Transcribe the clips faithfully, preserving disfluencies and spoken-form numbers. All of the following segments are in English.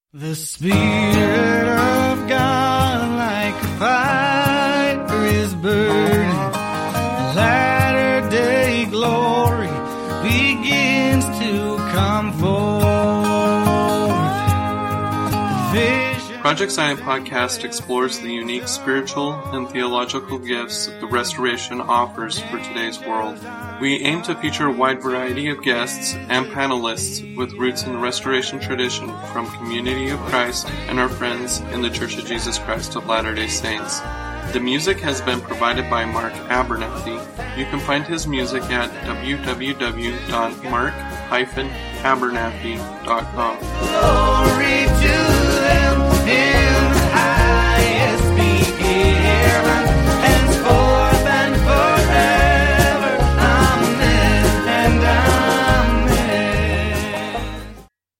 The Spirit of God like a fire is burning. Latter day glory begins to come forth. Vision. Project Zion Podcast explores the unique spiritual and theological gifts the Restoration offers for today's world. We aim to feature a wide variety of guests and panelists with roots in the Restoration tradition from Community of Christ and our friends in the Church of Jesus Christ of Latter-day Saints. The music has been provided by Mark Abernathy. You can find his music at w w w dot mark dash abernathy dot com. Glory to them in the highest be given, henceforth and forever. Amen and amen.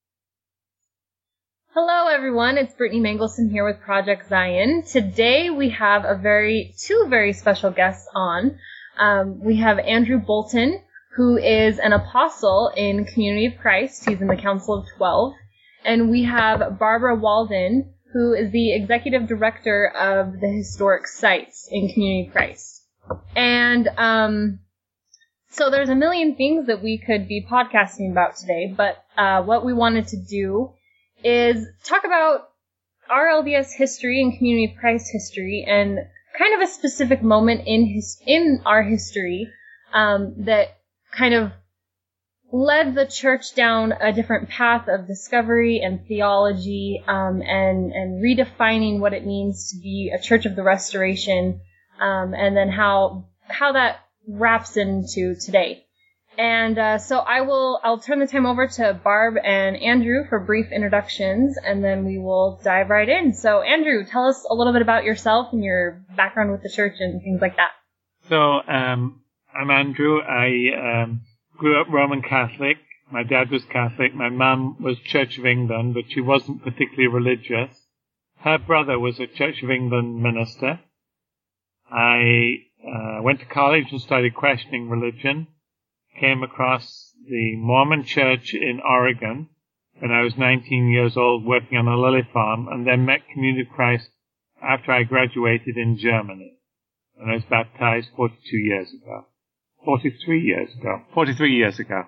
Hello everyone, it's Brittany Mangelson here with Project Zion. Today we have a very, two very special guests on. Um, we have Andrew Bolton, who is an apostle in Community of Christ. He's in the Council of Twelve. And we have Barbara Walden, who is the executive director of the historic sites in Community of Christ. And um, so there's a million things that we could be podcasting about today, but uh, what we wanted to do is talk about our L D S history and Community of Christ history, and kind of a specific moment in his in our history um, that kind of led the church down a different path of discovery and theology, um, and and redefining what it means to be a church of the Restoration, um, and then how how that wraps into today. And uh, so I will I'll turn the time over to Barb and Andrew for brief introductions, and then we will dive right in. So Andrew, tell us a little bit about yourself and your background with the church and things like that. So um, I'm Andrew. I um, grew up Roman Catholic. My dad was Catholic. My mum was Church of England, but she wasn't particularly religious. Her brother was a Church of England minister. I uh, went to college and started questioning religion. Came across the Mormon Church in Oregon when I was nineteen years old working on a lily farm, and then met Community of Christ after I graduated in Germany. And I was baptized forty-two years ago. forty-three years ago. forty-three years ago.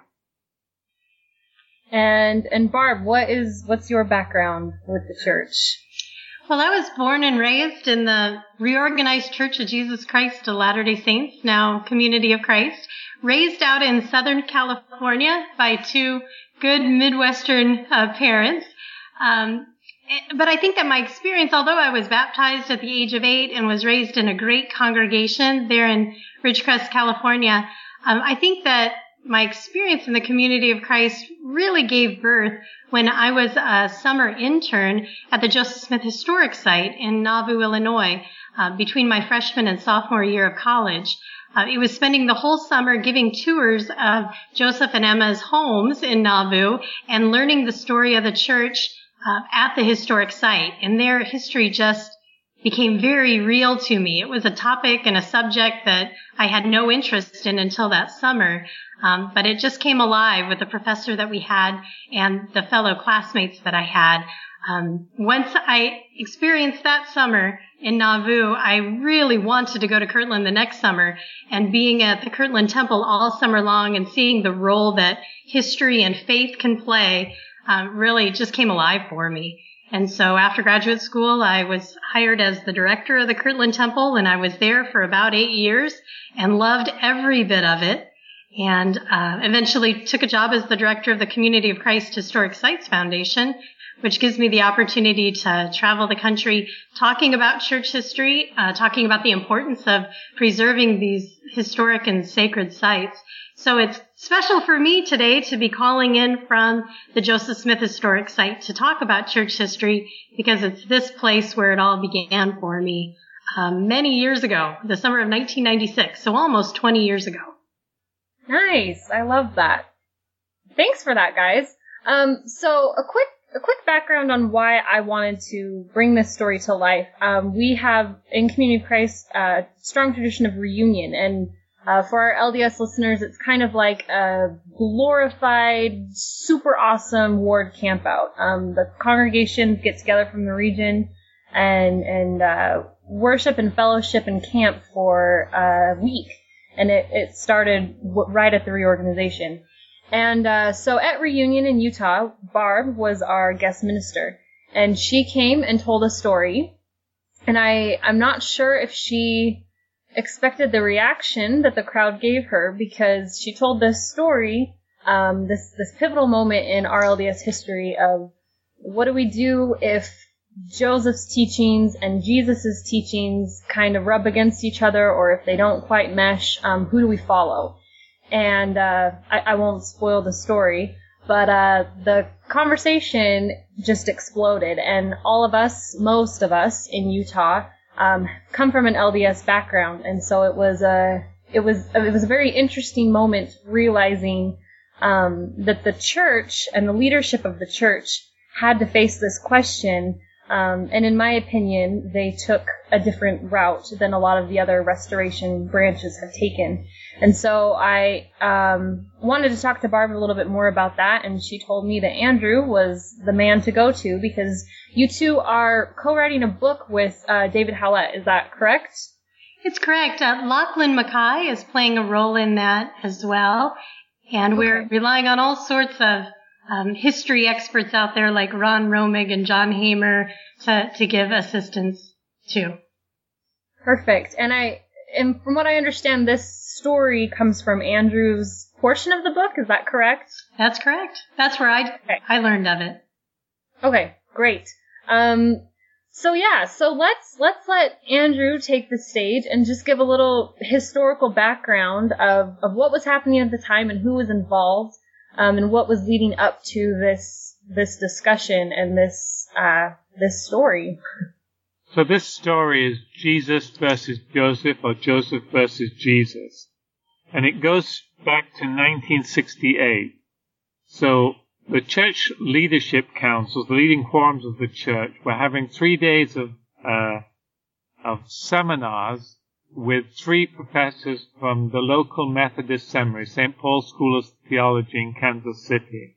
And and Barb, what is what's your background with the church? Well, I was born and raised in the Reorganized Church of Jesus Christ of Latter-day Saints, now Community of Christ, raised out in Southern California by two good Midwestern uh, parents. Um, but I think that my experience, although I was baptized at the age of eight and was raised in a great congregation there in Ridgecrest, California, um, I think that my experience in the Community of Christ really gave birth when I was a summer intern at the Joseph Smith Historic Site in Nauvoo, Illinois, uh, between my freshman and sophomore year of college. Uh, it was spending the whole summer giving tours of Joseph and Emma's homes in Nauvoo and learning the story of the church uh, at the historic site. And their history just became very real to me. It was a topic and a subject that I had no interest in until that summer. Um, but it just came alive with the professor that we had and the fellow classmates that I had. Um, once I experienced that summer in Nauvoo, I really wanted to go to Kirtland the next summer, and being at the Kirtland Temple all summer long and seeing the role that history and faith can play, um, really just came alive for me. And so after graduate school, I was hired as the director of the Kirtland Temple, and I was there for about eight years and loved every bit of it. And uh, eventually took a job as the director of the Community of Christ Historic Sites Foundation, which gives me the opportunity to travel the country talking about church history, uh, talking about the importance of preserving these historic and sacred sites. So it's special for me today to be calling in from the Joseph Smith Historic Site to talk about church history, because it's this place where it all began for me um, many years ago, the summer of nineteen ninety-six, so almost twenty years ago. Nice. I love that. Thanks for that, guys. Um, so a quick, a quick background on why I wanted to bring this story to life. Um, we have in Community of Christ a strong tradition of reunion, and Uh, for our L D S listeners, it's kind of like a glorified, super awesome ward campout. Um, the congregations get together from the region and and uh, worship and fellowship and camp for a week. And it, it started w- right at the reorganization. And uh, so at Reunion in Utah, Barb was our guest minister. And she came and told a story. And I, I'm not sure if she expected the reaction that the crowd gave her, because she told this story, um, this, this pivotal moment in R L D S history of what do we do if Joseph's teachings and Jesus' teachings kind of rub against each other, or if they don't quite mesh, um, who do we follow? And uh, I, I won't spoil the story, but uh, the conversation just exploded, and all of us, most of us in Utah, um, come from an L D S background, and so it was a it was it was a very interesting moment, realizing um, that the church and the leadership of the church had to face this question. Um, and in my opinion, they took a different route than a lot of the other restoration branches have taken. And so I um, wanted to talk to Barb a little bit more about that, and she told me that Andrew was the man to go to, because you two are co-writing a book with uh, David Howlett. Is that correct? It's correct. Uh, Lachlan Mackay is playing a role in that as well, and we're Okay. relying on all sorts of Um, history experts out there like Ron Romig and John Hamer to, to give assistance too. Perfect. And I, and from what I understand, this story comes from Andrew's portion of the book. Is that correct? That's correct. That's where I, Okay. I learned of it. Okay, great. Um, so yeah, so let's let's let Andrew take the stage and just give a little historical background of, of what was happening at the time and who was involved. Um, and what was leading up to this this discussion and this uh, this story. So this story is Jesus versus Joseph, or Joseph versus Jesus. And it goes back to nineteen sixty-eight. So the church leadership councils, the leading quorums of the church, were having three days of uh, of seminars with three professors from the local Methodist seminary, Saint Paul's School of Theology in Kansas City.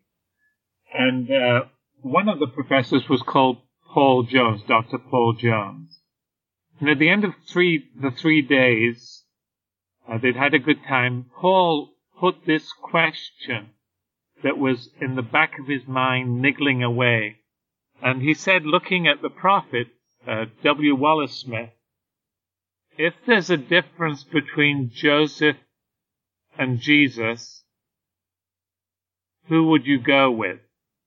And uh, one of the professors was called Paul Jones, Doctor Paul Jones. And at the end of three, the three days, uh, they'd had a good time. Paul put this question that was in the back of his mind, niggling away. And he said, looking at the prophet, uh, W. Wallace Smith, if there's a difference between Joseph and Jesus, who would you go with?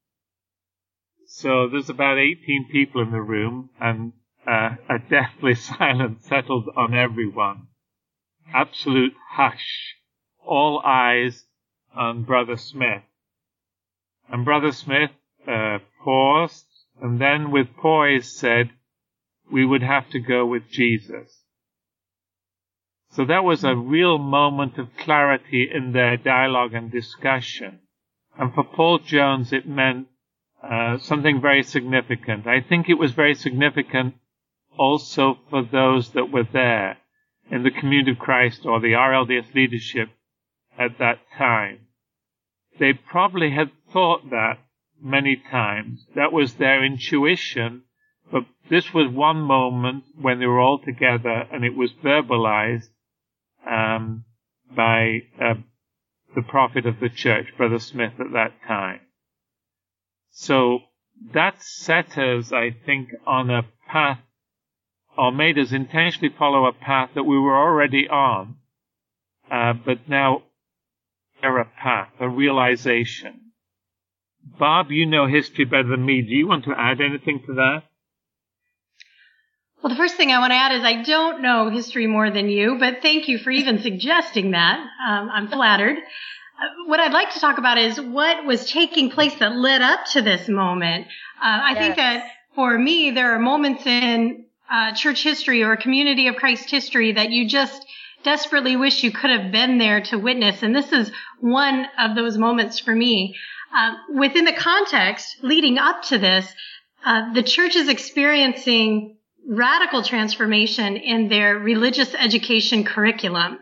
So there's about eighteen people in the room, and uh, a deathly silence settled on everyone. Absolute hush. All eyes on Brother Smith. And Brother Smith uh, paused, and then with poise said, we would have to go with Jesus. So that was a real moment of clarity in their dialogue and discussion. And for Paul Jones, it meant uh, something very significant. I think it was very significant also for those that were there in the Community of Christ or the R L D S leadership at that time. They probably had thought that many times. That was their intuition, but this was one moment when they were all together and it was verbalized Um, by uh, the prophet of the church, Brother Smith, at that time. So that set us, I think, on a path, or made us intentionally follow a path that we were already on, uh, but now a path, a realization. Bob, you know history better than me. Do you want to add anything to that? Well, the first thing I want to add is I don't know history more than you, but thank you for even suggesting that. Um, I'm flattered. Uh, what I'd like to talk about is what was taking place that led up to this moment. Uh, I Yes. think that for me, there are moments in uh, church history or Community of Christ history that you just desperately wish you could have been there to witness. And this is one of those moments for me. Uh, within the context leading up to this, uh, the church is experiencing radical transformation in their religious education curriculum.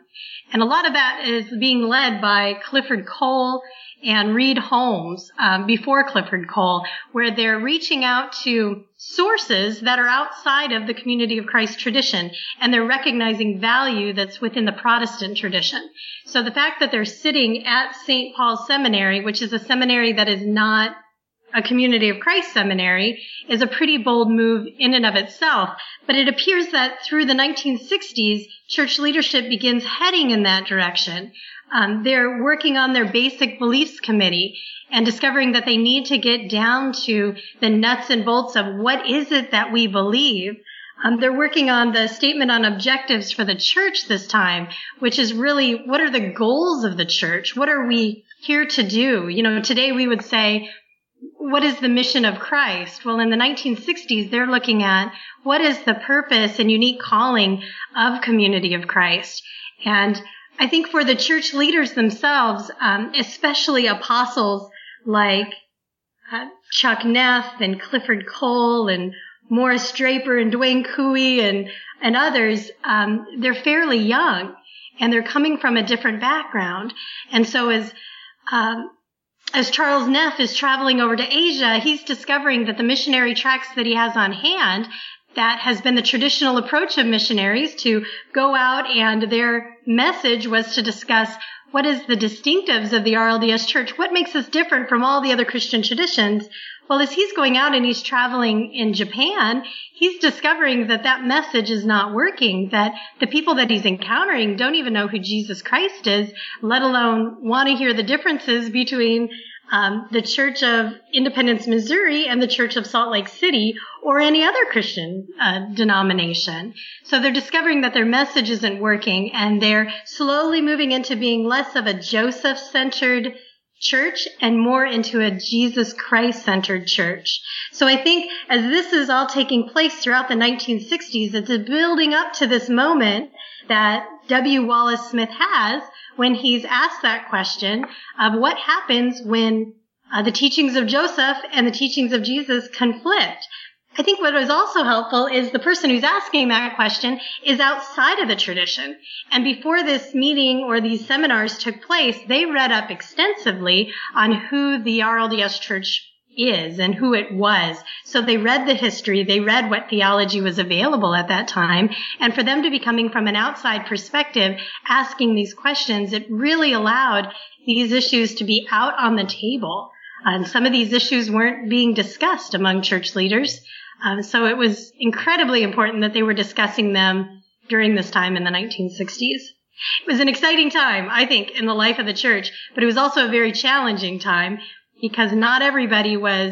And a lot of that is being led by Clifford Cole and Reed Holmes um, before Clifford Cole, where they're reaching out to sources that are outside of the Community of Christ tradition, and they're recognizing value that's within the Protestant tradition. So the fact that they're sitting at Saint Paul's Seminary, which is a seminary that is not a Community of Christ seminary, is a pretty bold move in and of itself. But it appears that through the nineteen sixties, church leadership begins heading in that direction. Um, they're working on their basic beliefs committee and discovering that they need to get down to the nuts and bolts of what is it that we believe. Um, they're working on the statement on objectives for the church this time, which is really, what are the goals of the church? What are we here to do? You know, today we would say, what is the mission of Christ? Well, in the nineteen sixties, they're looking at what is the purpose and unique calling of Community of Christ. And I think for the church leaders themselves, um, especially apostles like uh, Chuck Neff and Clifford Cole and Morris Draper and Dwayne Cooey and, and others, um, they're fairly young and they're coming from a different background. And so as, um, as Charles Neff is traveling over to Asia, he's discovering that the missionary tracts that he has on hand, that has been the traditional approach of missionaries to go out, and their message was to discuss what is the distinctives of the R L D S Church, what makes us different from all the other Christian traditions. Well, as he's going out and he's traveling in Japan, he's discovering that that message is not working, that the people that he's encountering don't even know who Jesus Christ is, let alone want to hear the differences between um, the Church of Independence, Missouri and the Church of Salt Lake City or any other Christian uh, denomination. So they're discovering that their message isn't working, and they're slowly moving into being less of a Joseph-centered church and more into a Jesus Christ-centered church. So I think as this is all taking place throughout the nineteen sixties, it's building up to this moment that W. Wallace Smith has when he's asked that question of what happens when uh, the teachings of Joseph and the teachings of Jesus conflict. I think what was also helpful is the person who's asking that question is outside of the tradition. And before this meeting or these seminars took place, they read up extensively on who the R L D S Church is and who it was. So they read the history, they read what theology was available at that time. And for them to be coming from an outside perspective, asking these questions, it really allowed these issues to be out on the table. And some of these issues weren't being discussed among church leaders. Um, so it was incredibly important that they were discussing them during this time in the nineteen sixties. It was an exciting time, I think, in the life of the church, but it was also a very challenging time because not everybody was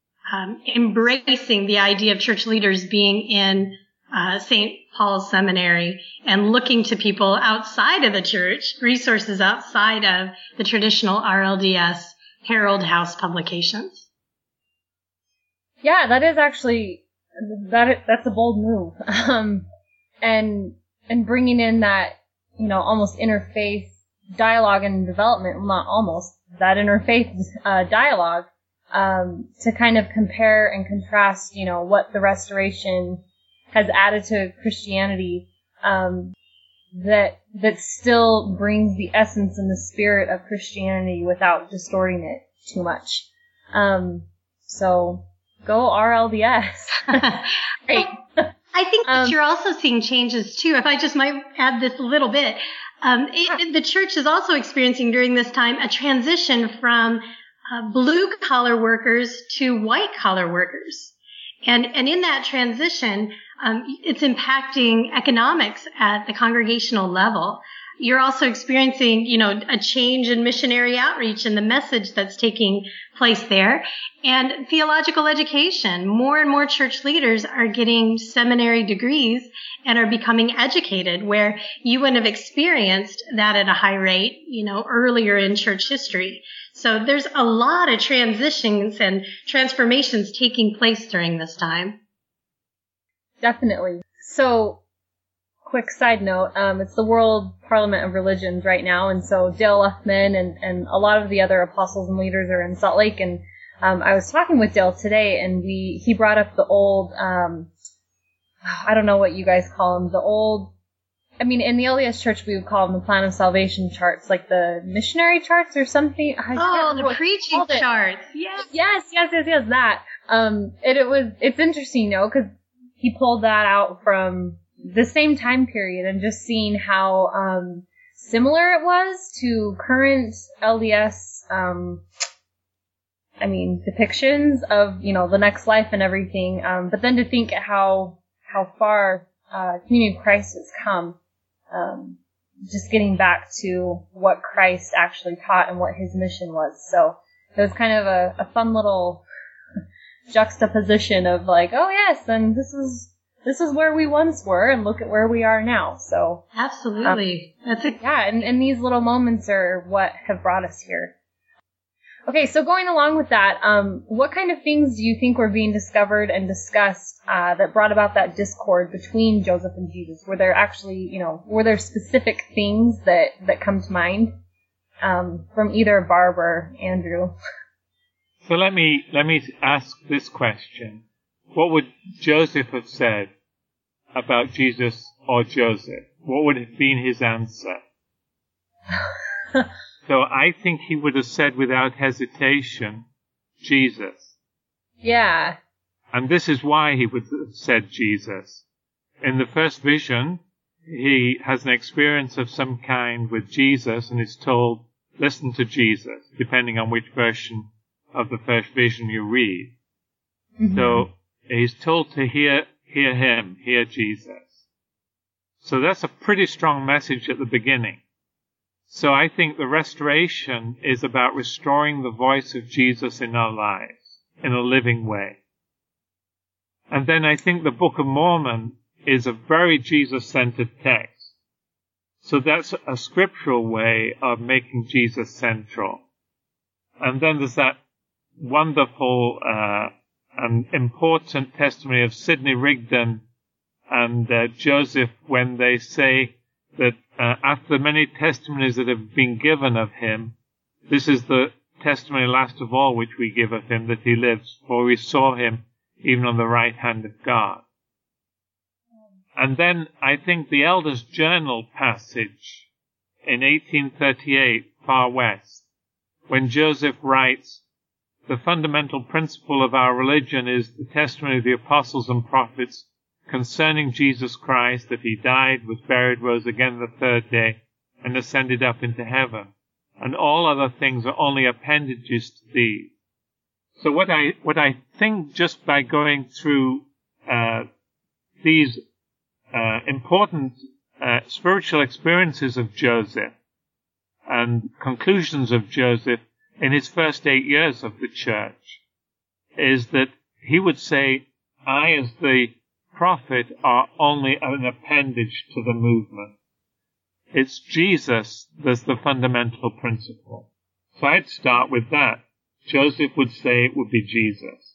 um, embracing the idea of church leaders being in uh, Saint Paul's Seminary and looking to people outside of the church, resources outside of the traditional R L D S Herald House publications. Yeah, that is actually, that that's a bold move. Um, and, and bringing in that, you know, almost interfaith dialogue and development, well, not almost, that interfaith uh, dialogue, um, to kind of compare and contrast, you know, what the Restoration has added to Christianity, um, that, that still brings the essence and the spirit of Christianity without distorting it too much. Um, so, go R L D S. Great. I think that um, you're also seeing changes too. If I just might add this a little bit, um, it, the church is also experiencing during this time a transition from uh, blue collar workers to white collar workers, and and in that transition, um, it's impacting economics at the congregational level. You're also experiencing, you know, a change in missionary outreach and the message that's taking place there, and theological education. More and more church leaders are getting seminary degrees and are becoming educated, where you wouldn't have experienced that at a high rate, you know, earlier in church history. So there's a lot of transitions and transformations taking place during this time. Definitely. So, quick side note, um, it's the World Parliament of Religions right now, and so Dale Luffman and, and a lot of the other apostles and leaders are in Salt Lake, and um, I was talking with Dale today, and we he brought up the old, um, I don't know what you guys call them, the old I mean, in the L D S Church, we would call them the Plan of Salvation charts, like the missionary charts or something. I can't Oh, remember the what they preaching called it. charts. Yes. Yes, yes, yes, yes, that. Um, it, it was, it's interesting, though, because he pulled that out from the same time period and just seeing how, um, similar it was to current L D S, um, I mean, depictions of, you know, the next life and everything. Um, but then to think how, how far, uh, Community of Christ has come, um, just getting back to what Christ actually taught and what his mission was. So it was kind of a, a fun little juxtaposition of like, oh yes, and this is, this is where we once were and look at where we are now. So Absolutely. Um, That's a yeah, and, and these little moments are what have brought us here. Okay, so going along with that, um, what kind of things do you think were being discovered and discussed uh, that brought about that discord between Joseph and Jesus? Were there actually, you know, were there specific things that, that come to mind um, from either Barb or Andrew? So let me let me ask this question: what would Joseph have said about Jesus or Joseph? What would have been his answer? So I think he would have said without hesitation, Jesus. Yeah. And this is why he would have said Jesus. In the first vision, he has an experience of some kind with Jesus and is told, listen to Jesus, depending on which version of the first vision you read. Mm-hmm. So he's told to hear, hear him, hear Jesus. So that's a pretty strong message at the beginning. So I think the restoration is about restoring the voice of Jesus in our lives in a living way. And then I think the Book of Mormon is a very Jesus-centered text. So that's a scriptural way of making Jesus central. And then there's that wonderful uh, and important testimony of Sidney Rigdon and uh, Joseph when they say that uh, after the many testimonies that have been given of him, this is the testimony last of all which we give of him, that he lives, for we saw him even on the right hand of God. And then I think the Elders' Journal passage in eighteen thirty-eight, far west, when Joseph writes, the fundamental principle of our religion is the testimony of the apostles and prophets concerning Jesus Christ, that he died, was buried, rose again the third day, and ascended up into heaven. And all other things are only appendages to these. So what I what I think just by going through uh, these uh, important uh, spiritual experiences of Joseph and conclusions of Joseph in his first eight years of the church is that he would say, I as the prophet are only an appendage to the movement. It's Jesus that's the fundamental principle. So I'd start with that. Joseph would say it would be Jesus.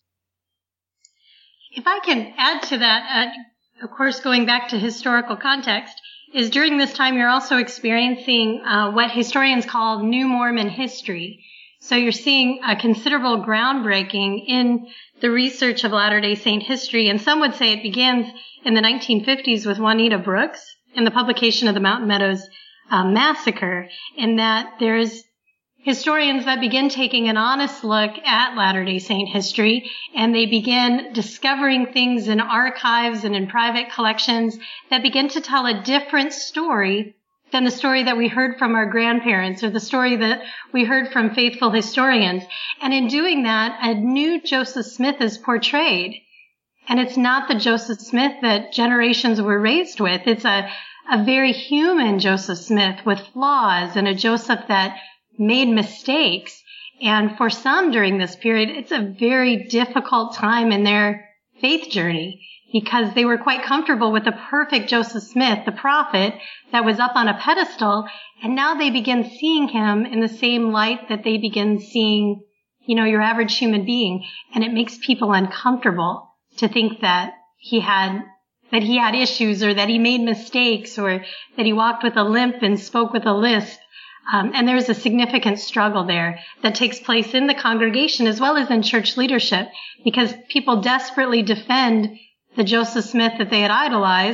If I can add to that, uh, of course, going back to historical context, is during this time you're also experiencing uh, what historians call New Mormon history. So you're seeing a considerable groundbreaking in the research of Latter-day Saint history, and some would say it begins in the nineteen fifties with Juanita Brooks in the publication of the Mountain Meadows uh, Massacre, in that there's historians that begin taking an honest look at Latter-day Saint history, and they begin discovering things in archives and in private collections that begin to tell a different story than the story that we heard from our grandparents or the story that we heard from faithful historians. And in doing that, a new Joseph Smith is portrayed. And it's not the Joseph Smith that generations were raised with. It's a, a very human Joseph Smith with flaws, and a Joseph that made mistakes. And for some during this period, it's a very difficult time in their faith journey, because they were quite comfortable with the perfect Joseph Smith, the prophet, that was up on a pedestal, and now they begin seeing him in the same light that they begin seeing, you know, your average human being. And it makes people uncomfortable to think that he had, that he had issues, or that he made mistakes, or that he walked with a limp and spoke with a lisp. Um, and there's a significant struggle there that takes place in the congregation as well as in church leadership, because people desperately defend the Joseph Smith that they had idolized,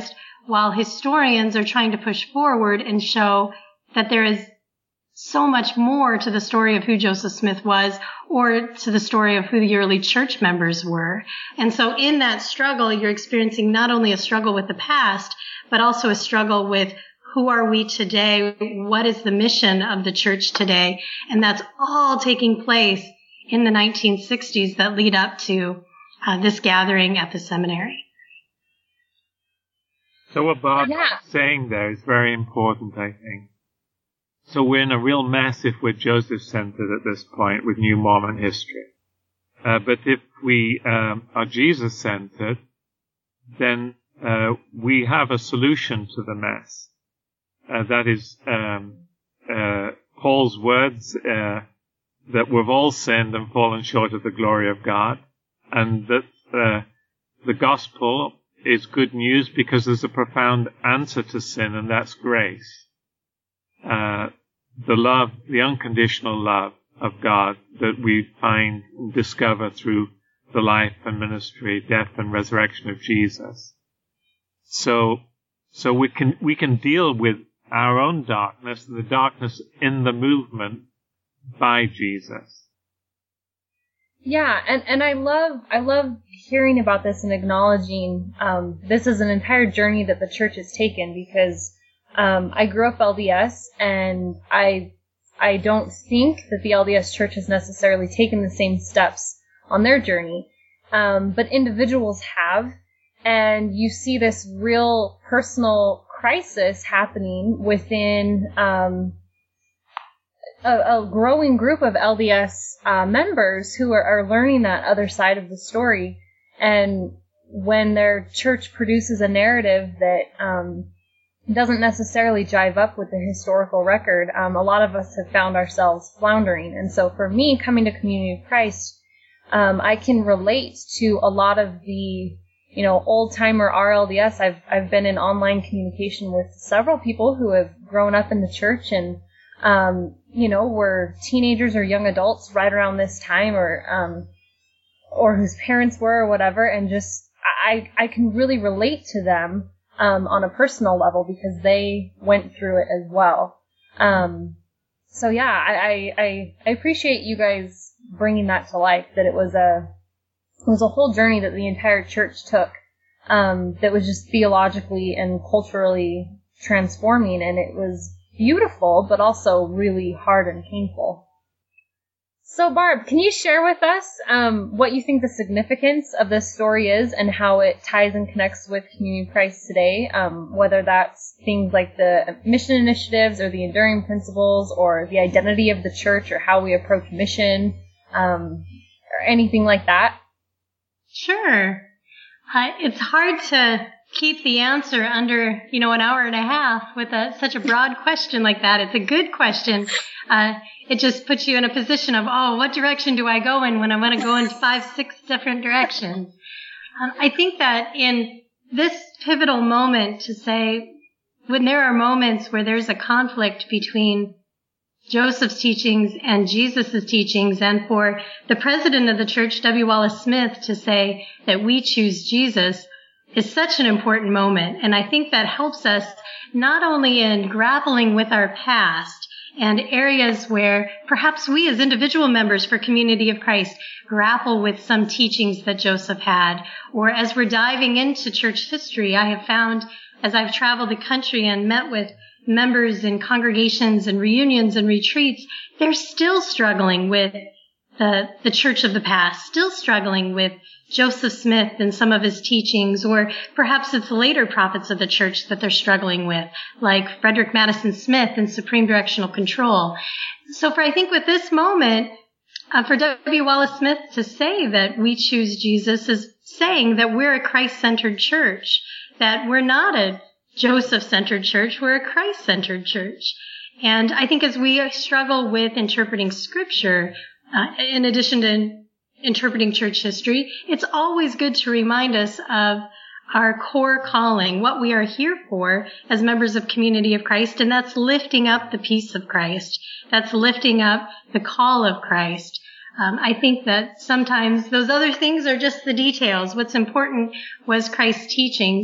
while historians are trying to push forward and show that there is so much more to the story of who Joseph Smith was, or to the story of who the early church members were. And so in that struggle, you're experiencing not only a struggle with the past, but also a struggle with who are we today? What is the mission of the church today? And that's all taking place in the nineteen sixties that lead up to uh, this gathering at the seminary. So what Bob's Yeah. saying there is very important, I think. So we're in a real mess if we're Joseph-centered at this point with New Mormon history. Uh, but if we um, are Jesus-centered, then uh, we have a solution to the mess. Uh, that is um, uh, Paul's words uh, that we've all sinned and fallen short of the glory of God, and that uh, the gospel is good news because there's a profound answer to sin, and that's grace. Uh, the love, the unconditional love of God that we find and discover through the life and ministry, death and resurrection of Jesus. So, so we can, we can deal with our own darkness, the darkness in the movement by Jesus. Yeah, and, and I love I love hearing about this and acknowledging um, this is an entire journey that the church has taken, because um, I grew up L D S, and I I don't think that the L D S church has necessarily taken the same steps on their journey, um, but individuals have, and you see this real personal crisis happening within um, a, a growing group of L D S uh, members who are, are learning that other side of the story. And when their church produces a narrative that um, doesn't necessarily jive up with the historical record, um, a lot of us have found ourselves floundering. And so for me, coming to Community of Christ, um, I can relate to a lot of the, you know, old-timer R L D S. I've, I've been in online communication with several people who have grown up in the church and, um, you know, were teenagers or young adults right around this time, or, um, or whose parents were or whatever. And just, I, I can really relate to them, um, on a personal level because they went through it as well. Um, so yeah, I, I, I appreciate you guys bringing that to life, that it was a, it was a whole journey that the entire church took, um, that was just theologically and culturally transforming, and it was beautiful, but also really hard and painful. So Barb, can you share with us um, what you think the significance of this story is and how it ties and connects with Community of Christ today, um, whether that's things like the mission initiatives or the enduring principles or the identity of the church or how we approach mission, um, or anything like that? Sure. Uh, it's hard to keep the answer under, you know, an hour and a half with a, such a broad question like that. It's a good question. Uh, it just puts you in a position of, oh, what direction do I go in when I want to go in five, six different directions? Um, I think that in this pivotal moment to say, when there are moments where there's a conflict between Joseph's teachings and Jesus' teachings, and for the president of the church, W. Wallace Smith, to say that we choose Jesus is such an important moment. And I think that helps us not only in grappling with our past and areas where perhaps we as individual members for Community of Christ grapple with some teachings that Joseph had, or as we're diving into church history, I have found as I've traveled the country and met with members in congregations and reunions and retreats, they're still struggling with the, the church of the past, still struggling with Joseph Smith and some of his teachings, or perhaps it's later prophets of the church that they're struggling with, like Frederick Madison Smith and Supreme Directional Control. So for, I think with this moment, uh, for W. Wallace Smith to say that we choose Jesus is saying that we're a Christ-centered church, that we're not a Joseph-centered church, we're a Christ-centered church. And I think as we struggle with interpreting Scripture, uh, in addition to interpreting church history, it's always good to remind us of our core calling, what we are here for as members of Community of Christ, and that's lifting up the peace of Christ. That's lifting up the call of Christ. Um, I think that sometimes those other things are just the details. What's important was Christ's teachings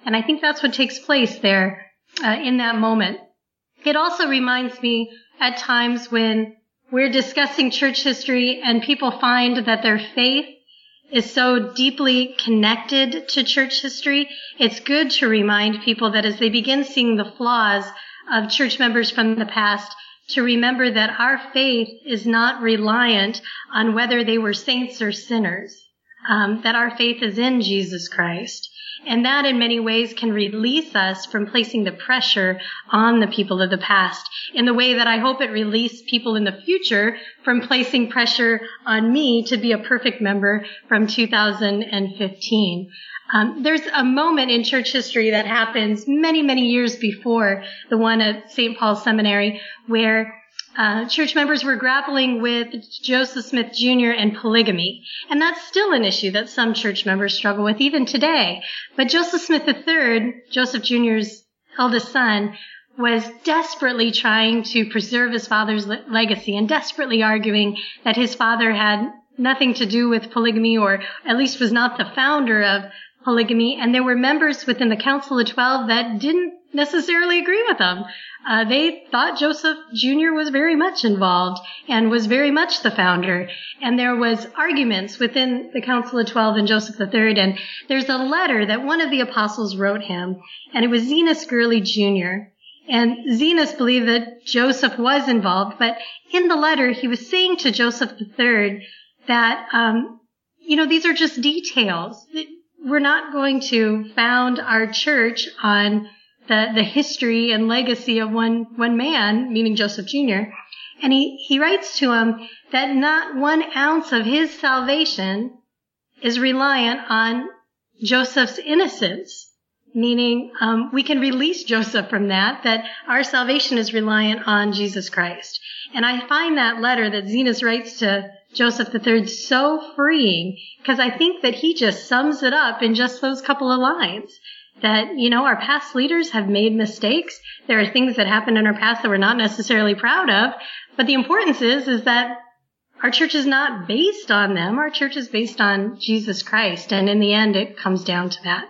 And I think that's what takes place there uh, in that moment. It also reminds me at times when we're discussing church history and people find that their faith is so deeply connected to church history, it's good to remind people that as they begin seeing the flaws of church members from the past, to remember that our faith is not reliant on whether they were saints or sinners, um, that our faith is in Jesus Christ. And that in many ways can release us from placing the pressure on the people of the past in the way that I hope it released people in the future from placing pressure on me to be a perfect member from two thousand fifteen. Um, there's a moment in church history that happens many, many years before the one at Saint Paul's Seminary where Uh, church members were grappling with Joseph Smith Junior and polygamy. And that's still an issue that some church members struggle with even today. But Joseph Smith the third, Joseph Junior's eldest son, was desperately trying to preserve his father's le- legacy and desperately arguing that his father had nothing to do with polygamy, or at least was not the founder of polygamy. And there were members within the Council of Twelve that didn't necessarily agree with him. Uh, they thought Joseph Junior was very much involved and was very much the founder. And there was arguments within the Council of Twelve and Joseph the third. And there's a letter that one of the apostles wrote him, and it was Zenas Gurley Junior And Zenas believed that Joseph was involved, but in the letter he was saying to Joseph the third that, um, you know, these are just details. We're not going to found our church on the, the history and legacy of one, one man, meaning Joseph Junior And he, he writes to him that not one ounce of his salvation is reliant on Joseph's innocence, meaning um, we can release Joseph from that, that our salvation is reliant on Jesus Christ. And I find that letter that Zenas writes to Joseph the third so freeing, because I think that he just sums it up in just those couple of lines. That, you know, our past leaders have made mistakes. There are things that happened in our past that we're not necessarily proud of. But the importance is, is that our church is not based on them. Our church is based on Jesus Christ. And in the end, it comes down to that.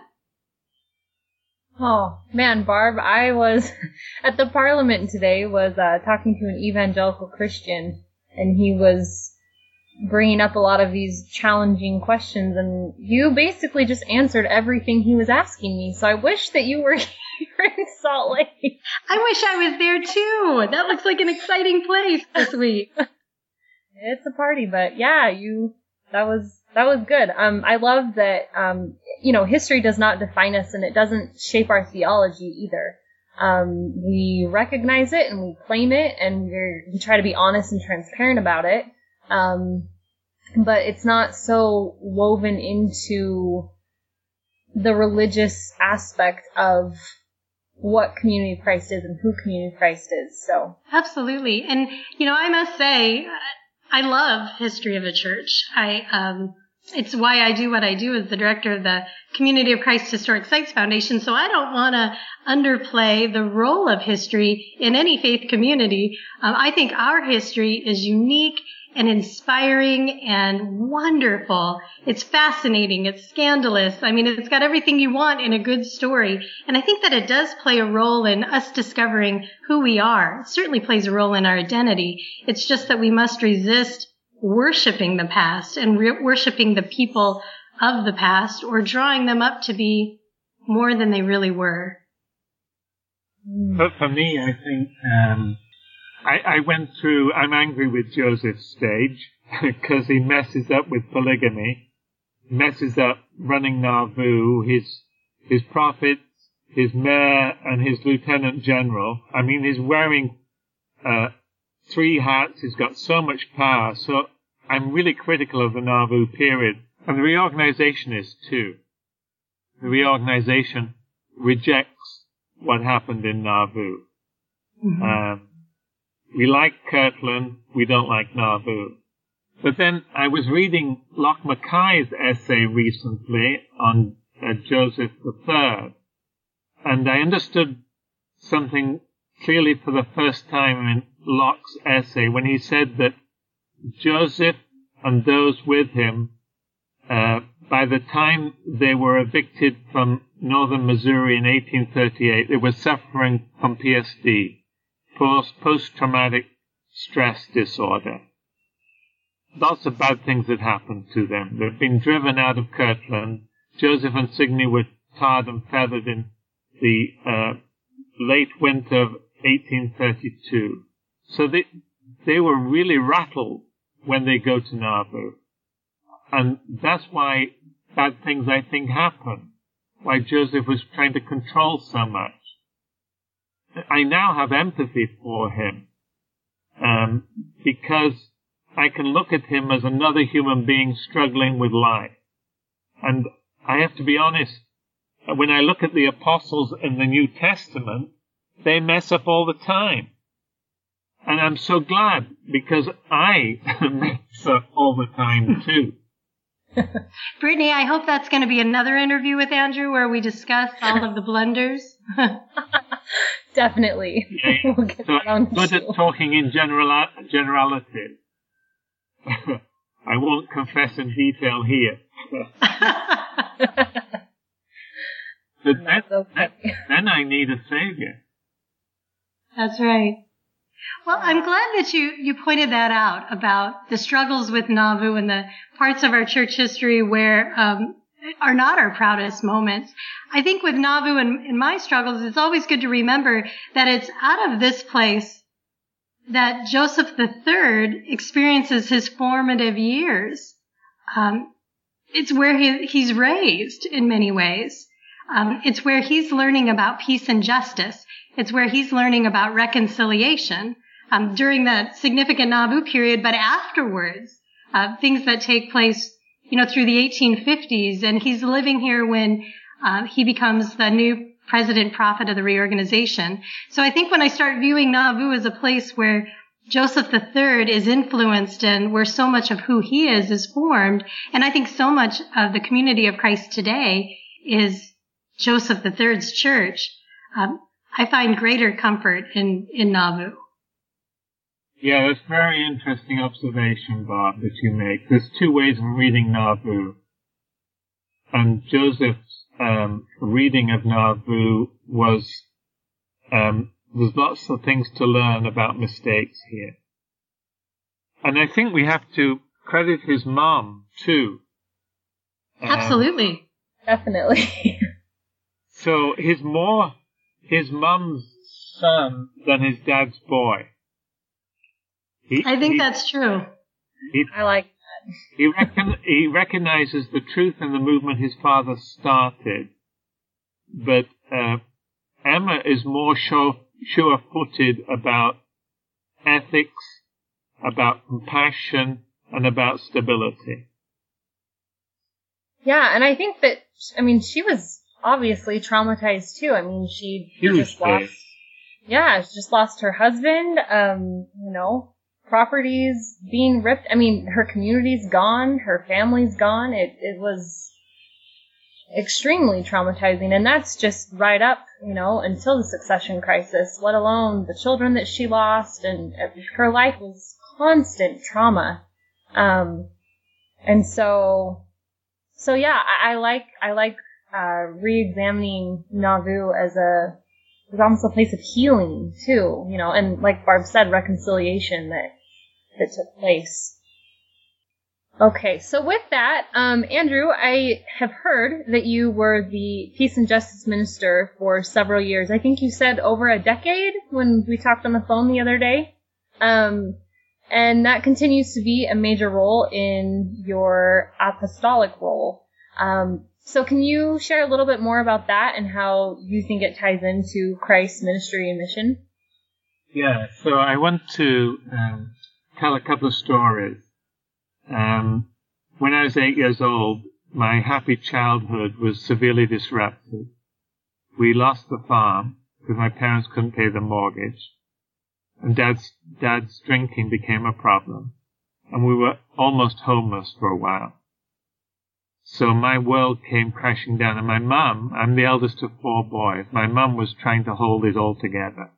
Oh, man, Barb, I was at the Parliament today, was uh, talking to an evangelical Christian, and he was bringing up a lot of these challenging questions, and you basically just answered everything he was asking me. So I wish that you were here in Salt Lake. I wish I was there too. That looks like an exciting place this week. It's a party, but yeah, you, that was, that was good. Um, I love that, um, you know, history does not define us, and it doesn't shape our theology either. Um, we recognize it and we claim it, and we're, we try to be honest and transparent about it. Um, but it's not so woven into the religious aspect of what Community of Christ is and who Community of Christ is. So absolutely. And, you know, I must say, I love history of the church. I, um, it's why I do what I do as the director of the Community of Christ Historic Sites Foundation. So I don't want to underplay the role of history in any faith community. Um, I think our history is unique and inspiring and wonderful. It's fascinating. It's scandalous. I mean, it's got everything you want in a good story. And I think that it does play a role in us discovering who we are. It certainly plays a role in our identity. It's just that we must resist worshiping the past and re- worshiping the people of the past, or drawing them up to be more than they really were. But for me, I think um, I, I went through, I'm angry with Joseph's stage because he messes up with polygamy, messes up running Nauvoo, his his prophets, his mayor, and his lieutenant general. I mean, he's wearing uh, three hats. He's got so much power. So I'm really critical of the Nauvoo period. And the reorganization is too. The reorganization rejects what happened in Nauvoo. Mm-hmm. Um, we like Kirtland, we don't like Nauvoo. But then I was reading Locke Mackay's essay recently on uh, Joseph the third, and I understood something clearly for the first time in Locke's essay when he said that Joseph and those with him, uh, by the time they were evicted from northern Missouri in eighteen thirty-eight, they were suffering from P S D, post, post-traumatic stress disorder. Lots of bad things had happened to them. They'd been driven out of Kirtland. Joseph and Signe were tarred and feathered in the uh, late winter of eighteen thirty-two. So they, they were really rattled when they go to Nauvoo. And that's why bad things, I think, happen. Why Joseph was trying to control so much. I now have empathy for him, um, because I can look at him as another human being struggling with life. And I have to be honest, when I look at the apostles in the New Testament, they mess up all the time. And I'm so glad, because I mess up all the time too. Brittany, I hope that's going to be another interview with Andrew where we discuss all of the blunders. Definitely. Yeah, yeah. We'll get So that on I'm good the at talking in general generalities. I won't confess in detail here. But then, That's okay. then, then I need a savior. That's right. Well, I'm glad that you, you pointed that out about the struggles with Nauvoo and the parts of our church history where um, are not our proudest moments. I think with Nauvoo and, and my struggles, it's always good to remember that it's out of this place that Joseph the Third experiences his formative years. Um, it's where he, he's raised in many ways. Um, it's where he's learning about peace and justice. It's where he's learning about reconciliation um, during that significant Nauvoo period, but afterwards, uh, things that take place, you know, through the eighteen fifties. And he's living here when uh, he becomes the new president prophet of the reorganization. So I think when I start viewing Nauvoo as a place where Joseph the Third is influenced and where so much of who he is is formed, and I think so much of the community of Christ today is Joseph the Third's church, um, I find greater comfort in, in Nauvoo. Yeah, that's a very interesting observation, Bob, that you make. There's two ways of reading Nauvoo. And Joseph's um, reading of Nauvoo was, um, there's lots of things to learn about mistakes here. And I think we have to credit his mom, too. Um, Absolutely. Definitely. So he's more his mum's son than his dad's boy. He, I think he, that's true. He, I like he, recon, he recognizes the truth in the movement his father started, but uh, Emma is more sure, sure-footed about ethics, about compassion, and about stability. Yeah, and I think that, I mean, she was obviously traumatized too. I mean, she just lost, yeah, she just lost her husband, um, you know, properties being ripped. I mean, her community's gone, her family's gone. It, it was extremely traumatizing, and that's just right up, you know, until the succession crisis, let alone the children that she lost, and her life was constant trauma. Um, and so, so yeah, I, I like, I like, uh, re-examining Nauvoo as a, as almost a place of healing too, you know, and like Barb said, reconciliation that, that took place. Okay, so with that, um, Andrew, I have heard that you were the Peace and Justice Minister for several years. I think you said over a decade when we talked on the phone the other day. Um, and that continues to be a major role in your apostolic role. Um, so can you share a little bit more about that and how you think it ties into Christ's ministry and mission? Yeah, so I want to um, tell a couple of stories. Um, when I was eight years old, my happy childhood was severely disrupted. We lost the farm because my parents couldn't pay the mortgage, and dad's, dad's drinking became a problem, and we were almost homeless for a while. So my world came crashing down, and my mum, I'm the eldest of four boys, my mum was trying to hold it all together.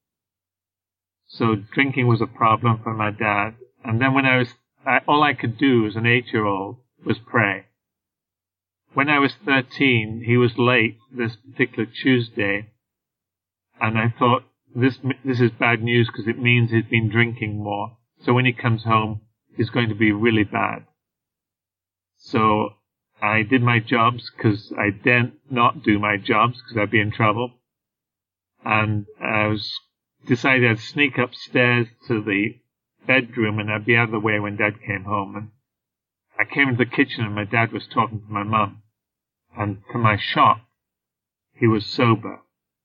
So drinking was a problem for my dad, and then when I was I, all I could do as an eight-year-old was pray. when I was thirteen, he was late this particular Tuesday, and I thought, this this is bad news because it means he's been drinking more. So when he comes home, he's going to be really bad. So I did my jobs because I daren't not do my jobs because I'd be in trouble. And I was decided I'd sneak upstairs to the bedroom and I'd be out of the way when Dad came home. And I came into the kitchen and my dad was talking to my mum. And to my shock, he was sober.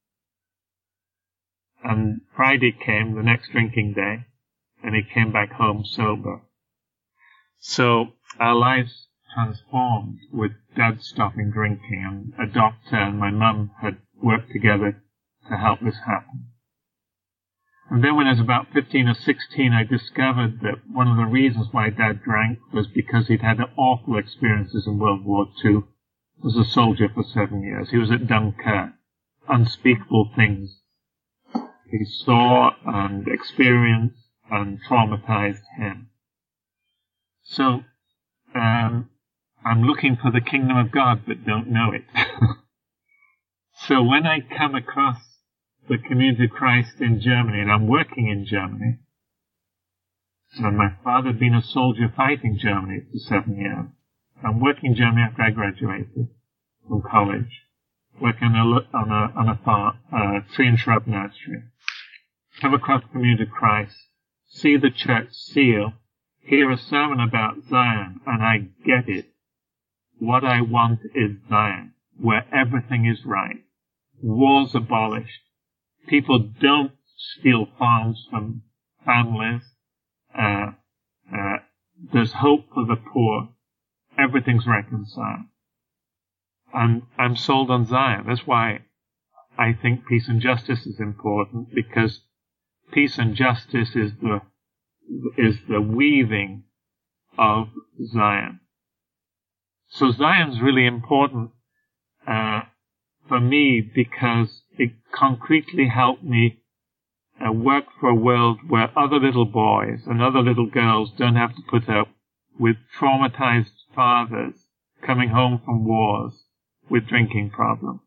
And Friday came, the next drinking day, and he came back home sober. So our lives transformed with Dad stopping drinking, and a doctor and my mum had worked together to help this happen. And then when I was about fifteen or sixteen, I discovered that one of the reasons why Dad drank was because he'd had awful experiences in World War Two. He was a soldier for seven years. He was at Dunkirk. Unspeakable things he saw and experienced and traumatized him. So, um, I'm looking for the kingdom of God but don't know it. So when I come across the Community of Christ in Germany, and I'm working in Germany, so my father had been a soldier fighting Germany for seven years. I'm working in Germany after I graduated from college, working on a, on a, on a farm, uh, tree and shrub nursery. Come across the Community of Christ, see the church seal, hear a sermon about Zion, and I get it. What I want is Zion, where everything is right. Wars abolished. People don't steal farms from families. Uh, uh, there's hope for the poor. Everything's reconciled. And I'm sold on Zion. That's why I think peace and justice is important, because peace and justice is the is the weaving of Zion. So Zion's really important uh, for me because it concretely helped me uh, work for a world where other little boys and other little girls don't have to put up with traumatized fathers coming home from wars with drinking problems.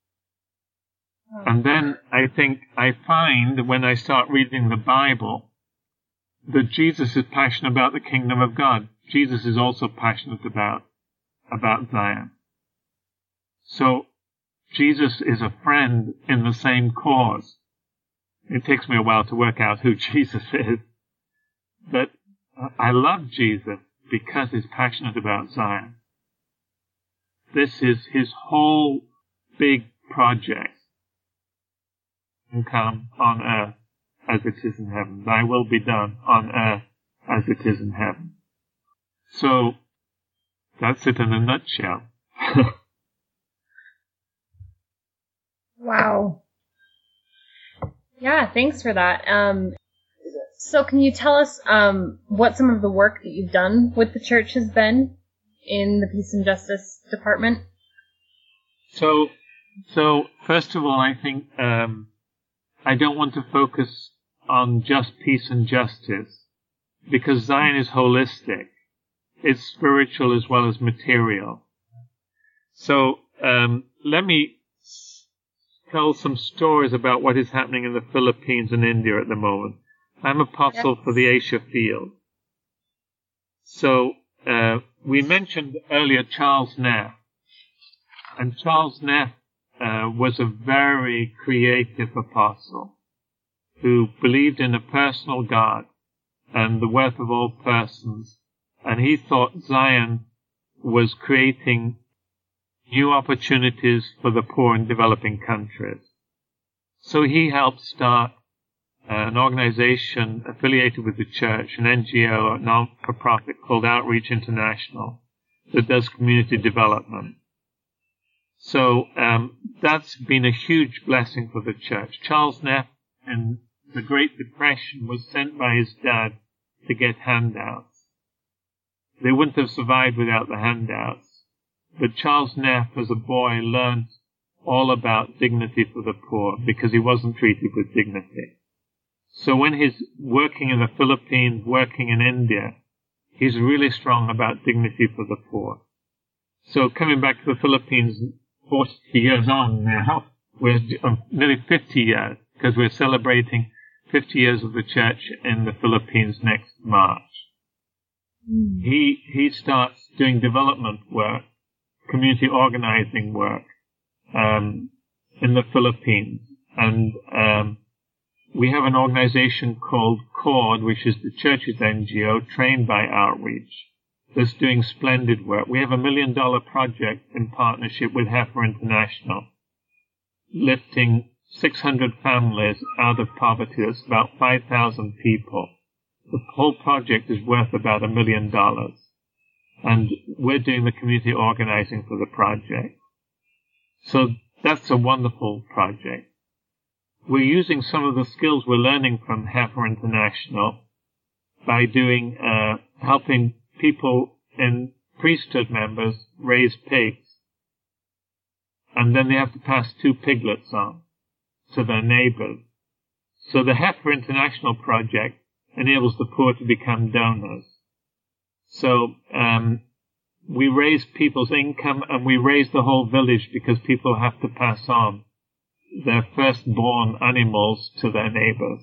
And then I think I find when I start reading the Bible that Jesus is passionate about the kingdom of God. Jesus is also passionate about, about Zion. So Jesus is a friend in the same cause. It takes me a while to work out who Jesus is. But I love Jesus because he's passionate about Zion. This is his whole big project. And come on earth as it is in heaven. Thy will be done on earth as it is in heaven. So, that's it in a nutshell. Wow. Yeah, thanks for that. Um, so can you tell us um, what some of the work that you've done with the church has been in the Peace and Justice Department? So, so first of all, I think um, I don't want to focus on just peace and justice, because Zion is holistic. It's spiritual as well as material. So um, let me tell some stories about what is happening in the Philippines and India at the moment. I'm apostle yes. for the Asia field. So uh, we mentioned earlier Charles Neff. And Charles Neff uh, was a very creative apostle who believed in a personal God and the worth of all persons. And he thought Zion was creating new opportunities for the poor in developing countries. So he helped start uh, an organization affiliated with the church, an N G O, a non-for-profit called Outreach International, that does community development. So um, that's been a huge blessing for the church. Charles Neff in the Great Depression was sent by his dad to get handouts. They wouldn't have survived without the handouts. But Charles Neff, as a boy, learned all about dignity for the poor because he wasn't treated with dignity. So when he's working in the Philippines, working in India, he's really strong about dignity for the poor. So coming back to the Philippines, forty years on now, we're um, nearly fifty years, because we're celebrating fifty years of the church in the Philippines next March. Mm. He he starts doing development work, community organizing work um, in the Philippines, and um, we have an organization called CORD, which is the church's N G O, trained by Outreach, that's doing splendid work. We have a million dollar project in partnership with Heifer International, lifting six hundred families out of poverty. That's about five thousand people. The whole project is worth about a million dollars. And we're doing the community organizing for the project. So that's a wonderful project. We're using some of the skills we're learning from Heifer International by doing, uh, helping people in priesthood members raise pigs. And then they have to pass two piglets on to their neighbors. So the Heifer International project enables the poor to become donors. So um, we raise people's income, and we raise the whole village because people have to pass on their firstborn animals to their neighbors.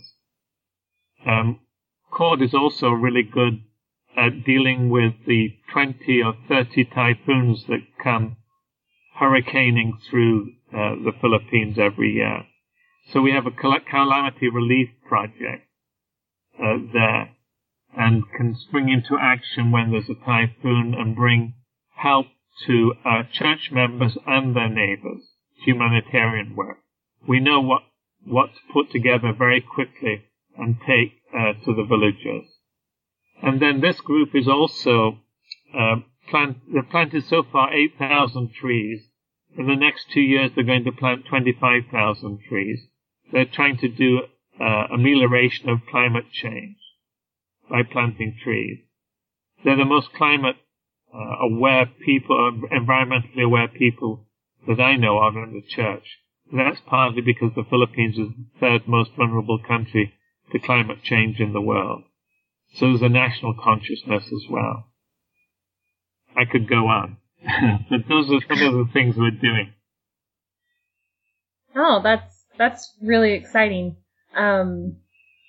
Um, CORD is also really good at dealing with the twenty or thirty typhoons that come hurricaning through uh, the Philippines every year. So we have a calamity relief project uh, there, and can spring into action when there's a typhoon and bring help to our church members and their neighbors, humanitarian work. We know what, what to put together very quickly and take uh, to the villagers. And then this group is also, uh, plant, they've planted so far eight thousand trees. In the next two years, they're going to plant twenty-five thousand trees. They're trying to do uh, amelioration of climate change by planting trees. They're the most climate uh, aware people, environmentally aware people that I know of in the church. And that's partly because the Philippines is the third most vulnerable country to climate change in the world. So there's a national consciousness as well. I could go on, but those are some of the things we're doing. Oh, that's that's really exciting. Um,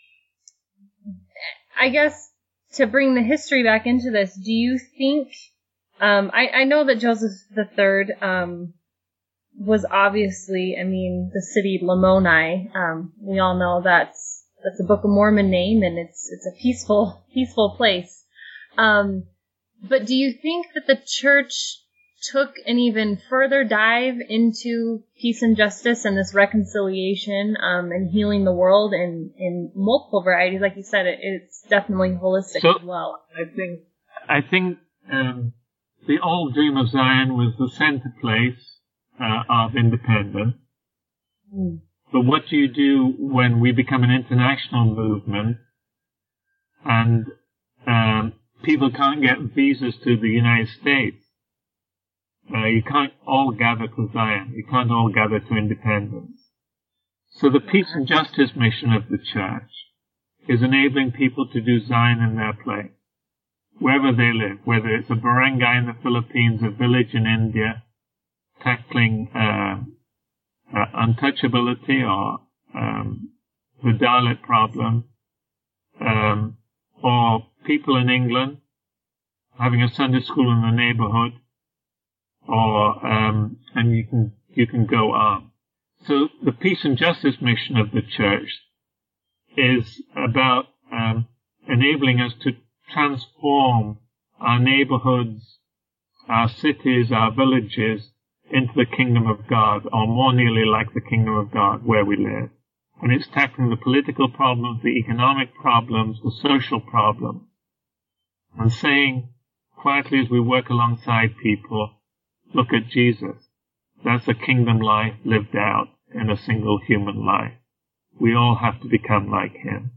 I guess to bring the history back into this, do you think? Um, I, I know that Joseph the Third um, was obviously, I mean, the city Lamoni. Um, we all know that's that's a Book of Mormon name, and it's it's a peaceful peaceful place. Um, but do you think that the church took an even further dive into peace and justice and this reconciliation um, and healing the world in, in multiple varieties? Like you said, it, it's definitely holistic so, as well. I think I think um, the old Dream of Zion was the center place uh, of independence. Mm. But what do you do when we become an international movement and um, people can't get visas to the United States? Uh, you can't all gather to Zion. You can't all gather to independence. So the peace and justice mission of the church is enabling people to do Zion in their place, wherever they live, whether it's a barangay in the Philippines, a village in India, tackling uh, uh, untouchability or um, the Dalit problem, um, or people in England having a Sunday school in the neighborhood, or um, and you can you can go on. So the peace and justice mission of the church is about um, enabling us to transform our neighborhoods, our cities, our villages into the kingdom of God, or more nearly like the kingdom of God where we live. And it's tackling the political problems, the economic problems, the social problems, and saying quietly as we work alongside people, look at Jesus. That's a kingdom life lived out in a single human life. We all have to become like him.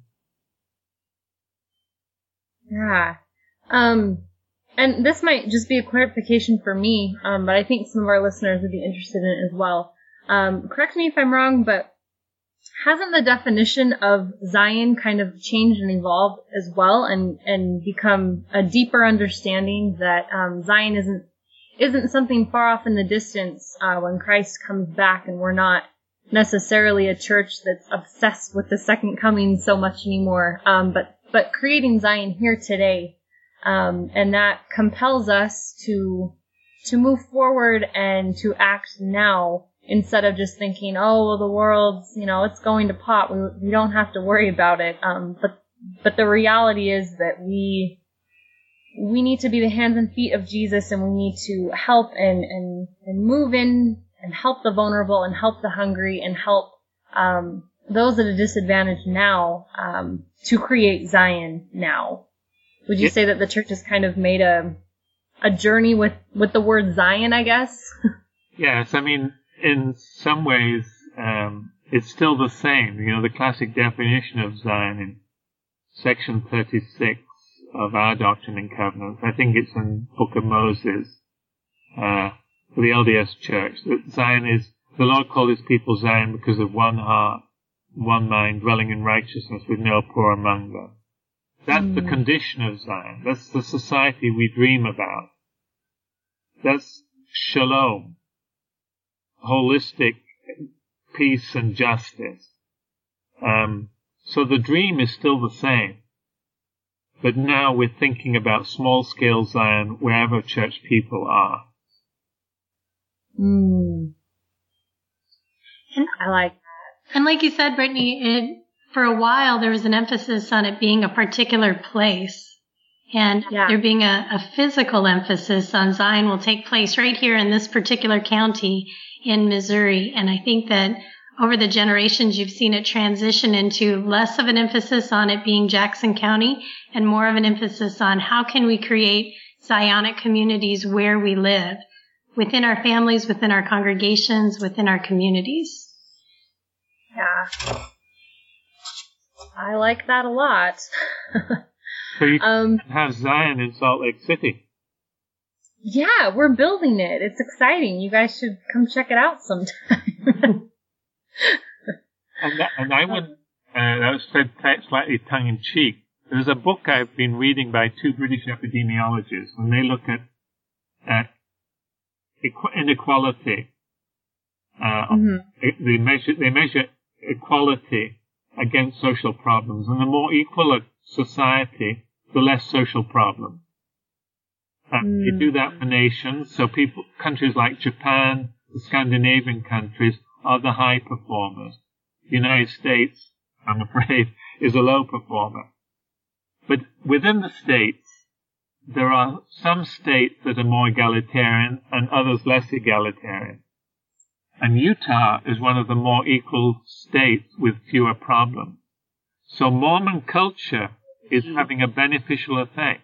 Yeah. Um, and this might just be a clarification for me, um, but I think some of our listeners would be interested in it as well. Um, correct me if I'm wrong, but hasn't the definition of Zion kind of changed and evolved as well, and, and become a deeper understanding that um, Zion isn't isn't something far off in the distance uh, when Christ comes back, and we're not necessarily a church that's obsessed with the second coming so much anymore, um, but but creating Zion here today, um, and that compels us to to move forward and to act now instead of just thinking, oh, well, the world's, you know, it's going to pot. We we don't have to worry about it. Um, but but the reality is that we we need to be the hands and feet of Jesus, and we need to help and and and move in and help the vulnerable and help the hungry and help um, those at a disadvantage now um, to create Zion now. Would you say that the church has kind of made a a journey with, with the word Zion, I guess? Yes, I mean, in some ways, um, it's still the same. You know, the classic definition of Zion in section thirty-six of our Doctrine and Covenants, I think it's in Book of Moses, uh, for the L D S Church, that Zion is, the Lord called his people Zion because of one heart, one mind, dwelling in righteousness with no poor among them. That's mm. the condition of Zion. That's the society we dream about. That's shalom, holistic peace and justice. Um, so the dream is still the same. But now we're thinking about small-scale Zion wherever church people are. Mm. And, I like that. And like you said, Brittany, it, for a while there was an emphasis on it being a particular place. And yeah. there being a, a physical emphasis on Zion will take place right here in this particular county in Missouri. And I think that over the generations, you've seen it transition into less of an emphasis on it being Jackson County and more of an emphasis on how can we create Zionic communities where we live, within our families, within our congregations, within our communities. Yeah. I like that a lot. So you um, have Zion in Salt Lake City. Yeah, we're building it. It's exciting. You guys should come check it out sometime. and, that, and I would, uh, that was said slightly tongue-in-cheek. There's a book I've been reading by two British epidemiologists, and they look at, at equ- inequality. Uh, mm-hmm. they measure they measure equality against social problems, and the more equal a society, the less social problems. Uh, mm. You do that for nations, so people, countries like Japan, the Scandinavian countries, are the high performers. The United States, I'm afraid, is a low performer. But within the states, there are some states that are more egalitarian and others less egalitarian. And Utah is one of the more equal states with fewer problems. So Mormon culture is having a beneficial effect.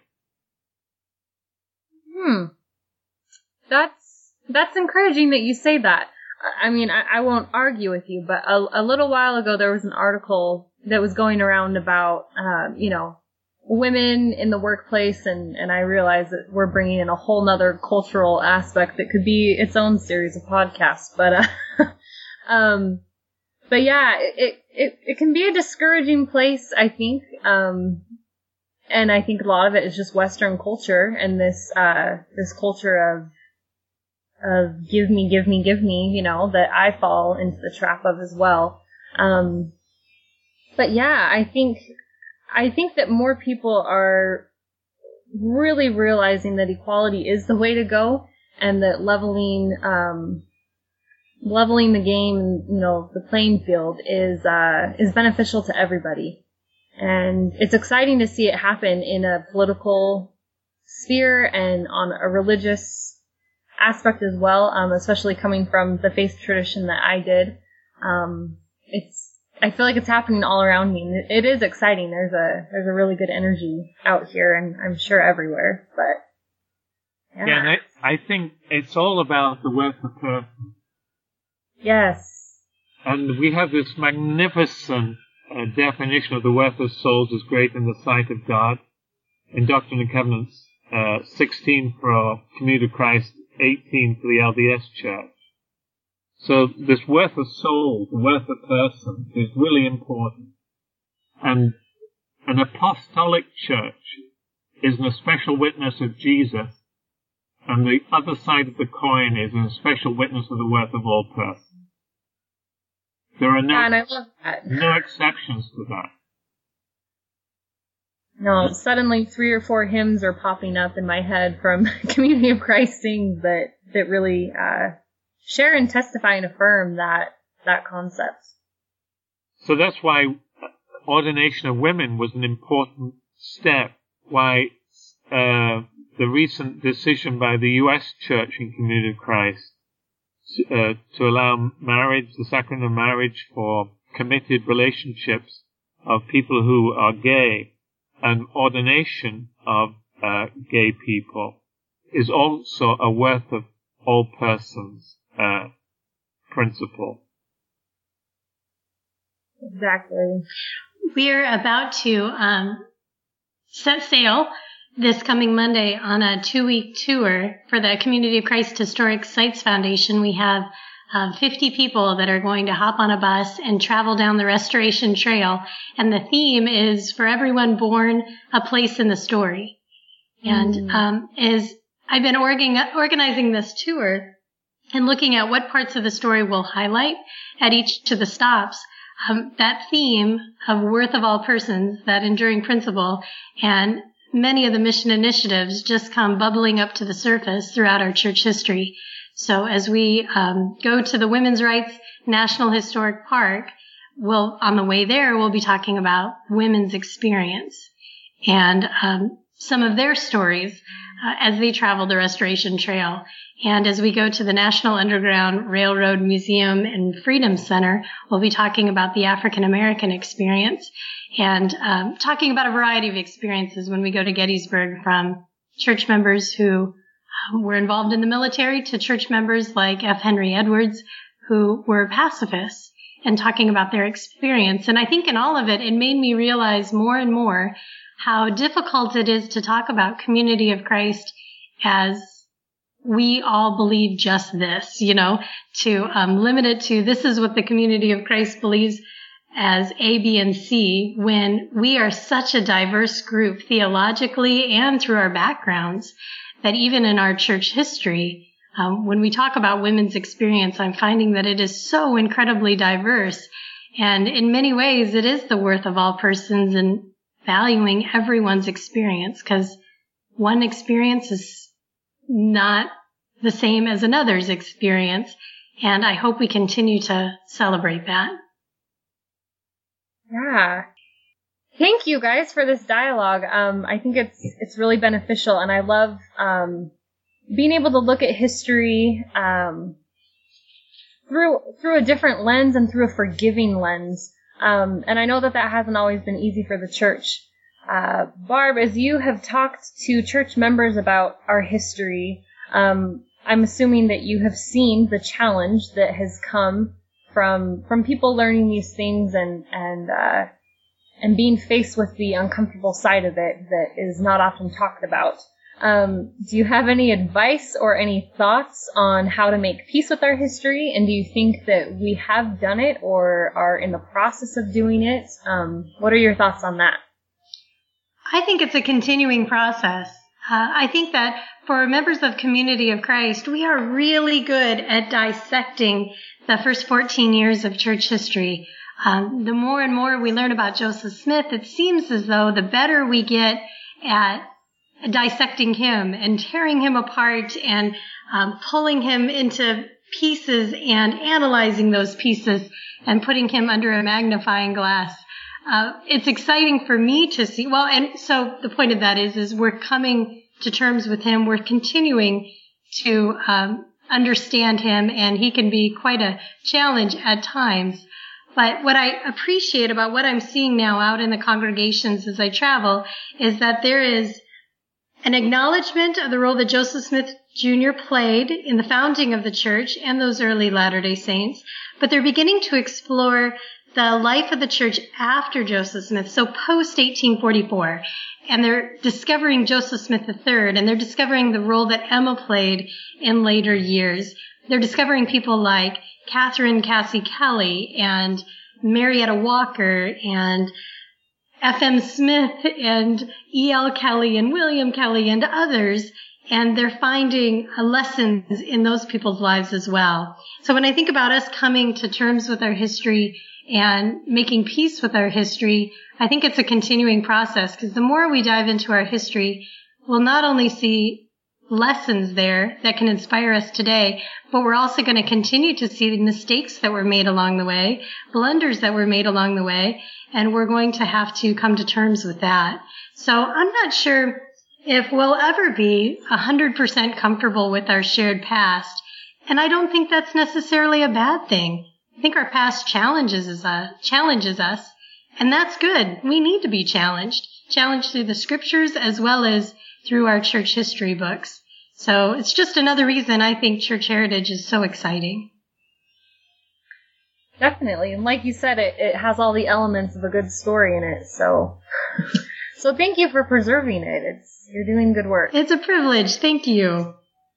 Hmm. That's, that's encouraging that you say that. I mean, I, I won't argue with you, but a, a little while ago there was an article that was going around about, uh, you know, women in the workplace, and, and I realize that we're bringing in a whole nother cultural aspect that could be its own series of podcasts, but, uh, um, but yeah, it, it, it can be a discouraging place, I think, um, and I think a lot of it is just Western culture and this, uh, this culture of, of give me, give me, give me, you know, that I fall into the trap of as well. Um, but yeah, I think, I think that more people are really realizing that equality is the way to go, and that leveling, um, leveling the game, you know, the playing field is, uh, is beneficial to everybody. And it's exciting to see it happen in a political sphere and on a religious aspect as well, um, especially coming from the faith tradition that I did. Um, it's, I feel like it's happening all around me. It is exciting. There's a, there's a really good energy out here, and I'm sure everywhere, but yeah. Yeah, and I, I think it's all about the worth of person. Yes. And we have this magnificent uh, definition of the worth of souls is great in the sight of God in Doctrine and Covenants, uh, sixteen for Community of Christ, eighteen for the L D S Church. So this worth of soul, the worth of person, is really important. And an apostolic church is an special witness of Jesus And the other side of the coin is a special witness of the worth of all persons. There are no, Yeah, and I love that. no exceptions to that. No, suddenly three or four hymns are popping up in my head from Community of Christ sings that, that really uh, share and testify and affirm that that concept. So that's why ordination of women was an important step, why uh, the recent decision by the U S Church in Community of Christ uh, to allow marriage, the sacrament of marriage for committed relationships of people who are gay, and ordination of uh, gay people is also a worth of all persons uh, principle. Exactly. We're about to um, set sail this coming Monday on a two-week tour for the Community of Christ Historic Sites Foundation. We have uh, fifty people that are going to hop on a bus and travel down the Restoration Trail. And the theme is For Everyone Born, A Place in the Story. And Mm. um, is I've been organ- organizing this tour and looking at what parts of the story we'll highlight at each of the stops. Um, that theme of worth of all persons, that enduring principle, and many of the mission initiatives just come bubbling up to the surface throughout our church history. So as we um, go to the Women's Rights National Historic Park, we'll, on the way there, we'll be talking about women's experience and um, some of their stories uh, as they travel the Restoration Trail. And as we go to the National Underground Railroad Museum and Freedom Center, we'll be talking about the African American experience and um, talking about a variety of experiences when we go to Gettysburg, from church members who um, were involved in the military to church members like F. Henry Edwards, who were pacifists, and talking about their experience. And I think in all of it, it made me realize more and more how difficult it is to talk about Community of Christ as we all believe just this, you know, to um, limit it to this is what the Community of Christ believes as A, B, and C, when we are such a diverse group theologically and through our backgrounds that even in our church history, um, when we talk about women's experience, I'm finding that it is so incredibly diverse. And in many ways, it is the worth of all persons and valuing everyone's experience, because one experience is not the same as another's experience. And I hope we continue to celebrate that. Yeah. Thank you guys for this dialogue. Um, I think it's it's really beneficial, and I love um, being able to look at history um, through through a different lens and through a forgiving lens. Um, and I know that that hasn't always been easy for the church. Uh, Barb, as you have talked to church members about our history, um, I'm assuming that you have seen the challenge that has come from from people learning these things and and uh, and being faced with the uncomfortable side of it that is not often talked about. Um, do you have any advice or any thoughts on how to make peace with our history? And do you think that we have done it or are in the process of doing it? Um, what are your thoughts on that? I think it's a continuing process. Uh, I think that for members of Community of Christ, we are really good at dissecting the first fourteen years of church history. Um, the more and more we learn about Joseph Smith, it seems as though the better we get at dissecting him and tearing him apart and um, pulling him into pieces and analyzing those pieces and putting him under a magnifying glass. Uh, it's exciting for me to see. Well, and so the point of that is, is we're coming to terms with him. We're continuing to um, understand him, and he can be quite a challenge at times. But what I appreciate about what I'm seeing now out in the congregations as I travel is that there is an acknowledgement of the role that Joseph Smith Junior played in the founding of the church and those early Latter-day Saints, but they're beginning to explore the life of the church after Joseph Smith, so post eighteen forty-four. And they're discovering Joseph Smith the third, and they're discovering the role that Emma played in later years. They're discovering people like Catherine Cassie Kelly and Marietta Walker and F M Smith and E L Kelly and William Kelly and others. and they're finding lessons in those people's lives as well. So when I think about us coming to terms with our history and making peace with our history, I think it's a continuing process, because the more we dive into our history, we'll not only see lessons there that can inspire us today, but we're also going to continue to see the mistakes that were made along the way, blunders that were made along the way, and we're going to have to come to terms with that. So I'm not sure if we'll ever be one hundred percent comfortable with our shared past, and I don't think that's necessarily a bad thing. I think our past challenges us, challenges us, and that's good. We need to be challenged, challenged through the scriptures as well as through our church history books. So it's just another reason I think church heritage is so exciting. Definitely. And like you said, it, it has all the elements of a good story in it. So, so thank you for preserving it. It's, you're doing good work. It's a privilege. Thank you.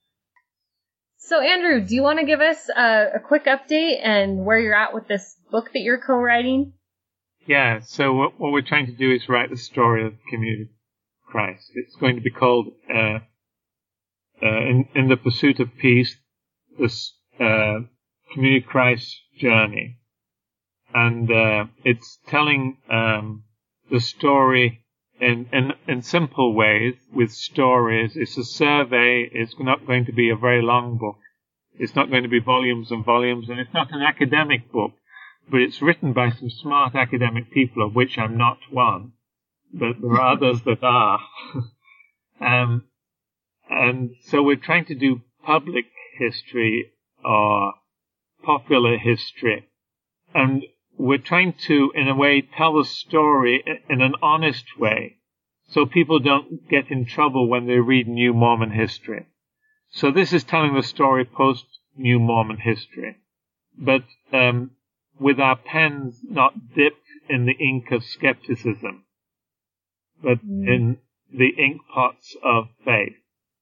So Andrew, do you want to give us a, a quick update and where you're at with this book that you're co-writing? Yeah, so what, what we're trying to do is write the story of the community of Christ. It's going to be called uh, uh, in, in the Pursuit of Peace, this uh, Community of Christ Journey. And uh, it's telling um, the story in, in, in simple ways with stories. It's a survey. It's not going to be a very long book. It's not going to be volumes and volumes, and it's not an academic book. But it's written by some smart academic people, of which I'm not one, but there are others that are. um, and so we're trying to do public history or popular history. And we're trying to, in a way, tell the story in an honest way, so people don't get in trouble when they read New Mormon history. So this is telling the story post-New Mormon history. But um with our pens not dipped in the ink of skepticism, but mm. in the ink pots of faith.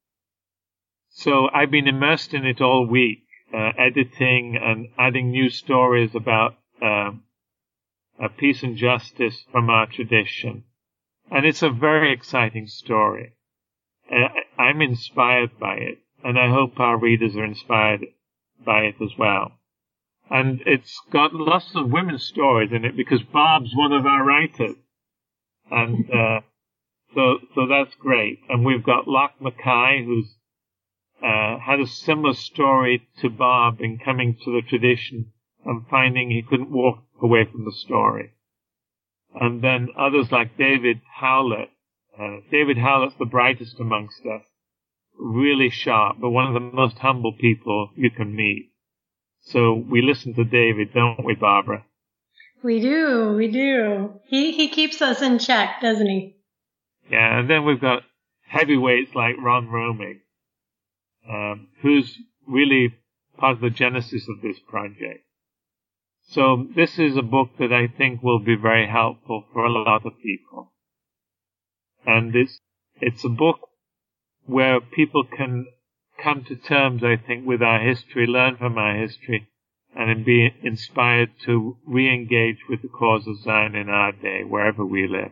So I've been immersed in it all week, uh, editing and adding new stories about uh, uh, peace and justice from our tradition. And it's a very exciting story. Uh, I'm inspired by it, and I hope our readers are inspired by it as well. And it's got lots of women's stories in it because Barb's one of our writers. And uh, so so that's great. And we've got Locke Mackay, who's uh, had a similar story to Barb in coming to the tradition and finding he couldn't walk away from the story. And then others like David Howlett. Uh, David Howlett's the brightest amongst us. Really sharp, but one of the most humble people you can meet. So we listen to David, don't we, Barbara? We do, we do. He he keeps us in check, doesn't he? Yeah, and then we've got heavyweights like Ron Romig, um, who's really part of the genesis of this project. So this is a book that I think will be very helpful for a lot of people. And it's, it's a book where people can come to terms, I think, with our history, learn from our history, and be inspired to re-engage with the cause of Zion in our day, wherever we live.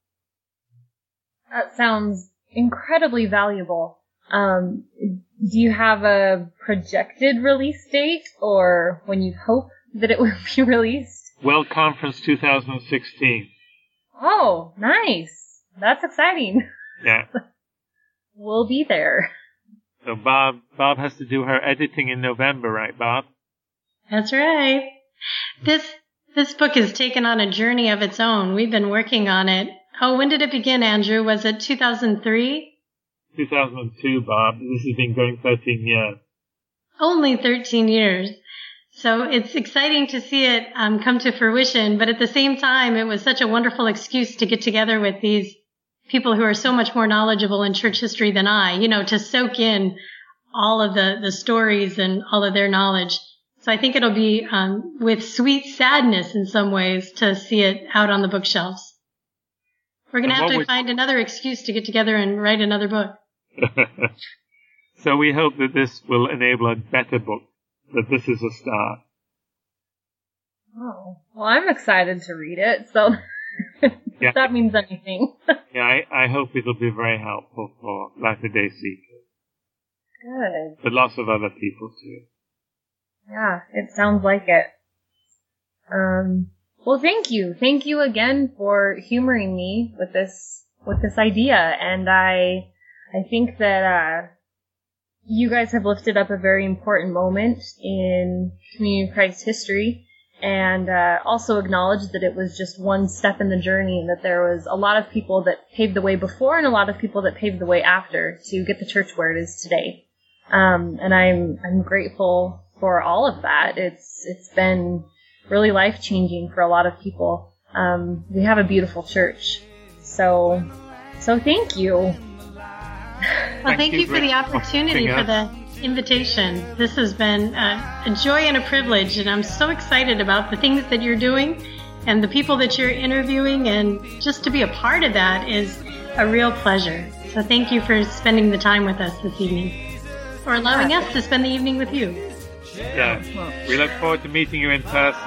That sounds incredibly valuable. Um, do you have a projected release date, or when you hope that it will be released? World Conference two thousand sixteen. Oh, nice. That's exciting. Yeah. We'll be there. So Bob, Bob has to do her editing in November, right, Bob? That's right. This, this book has taken on a journey of its own. We've been working on it. Oh, when did it begin, Andrew? Was it two thousand three? two thousand two, Bob. This has been going thirteen years. Only thirteen years. So it's exciting to see it um, come to fruition, but at the same time, it was such a wonderful excuse to get together with these people who are so much more knowledgeable in church history than I, you know, to soak in all of the, the stories and all of their knowledge. So I think it'll be um, with sweet sadness in some ways to see it out on the bookshelves. We're going to have to would... find another excuse to get together and write another book. So we hope that this will enable a better book, that this is a start. Oh, well, I'm excited to read it, so... Yeah. If that means anything. Yeah, I, I hope it'll be very helpful for Latter-day Seekers. Good. but lots of other people too. Yeah, it sounds like it. Um, well, thank you. Thank you again for humoring me with this, with this idea. And I, I think that, uh, you guys have lifted up a very important moment in Community of Christ history, and, uh, also acknowledged that it was just one step in the journey, and that there was a lot of people that paved the way before and a lot of people that paved the way after to get the church where it is today. Um, and I'm, I'm grateful for all of that. It's, it's been really life-changing for a lot of people. Um, we have a beautiful church. So, so thank you. Well, Thank thank you, you for the Rick, opportunity, for for the invitation. This has been uh, a joy and a privilege, and I'm so excited about the things that you're doing and the people that you're interviewing, and just to be a part of that is a real pleasure. So thank you for spending the time with us this evening, or allowing us to spend the evening with you. Yeah, we look forward to meeting you in person.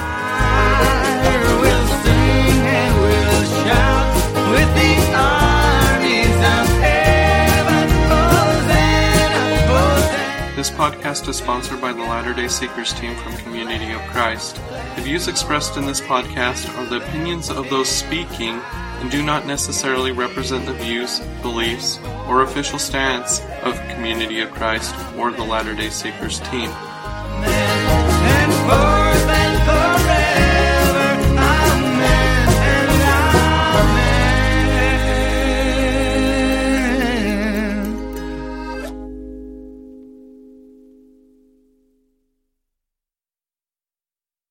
We'll sing and we'll shout with the armies of heaven. Hosanna, Hosanna. This podcast is sponsored by the Latter-day Seekers team from Community of Christ. The views expressed in this podcast are the opinions of those speaking and do not necessarily represent the views, beliefs, or official stance of Community of Christ or the Latter-day Seekers team.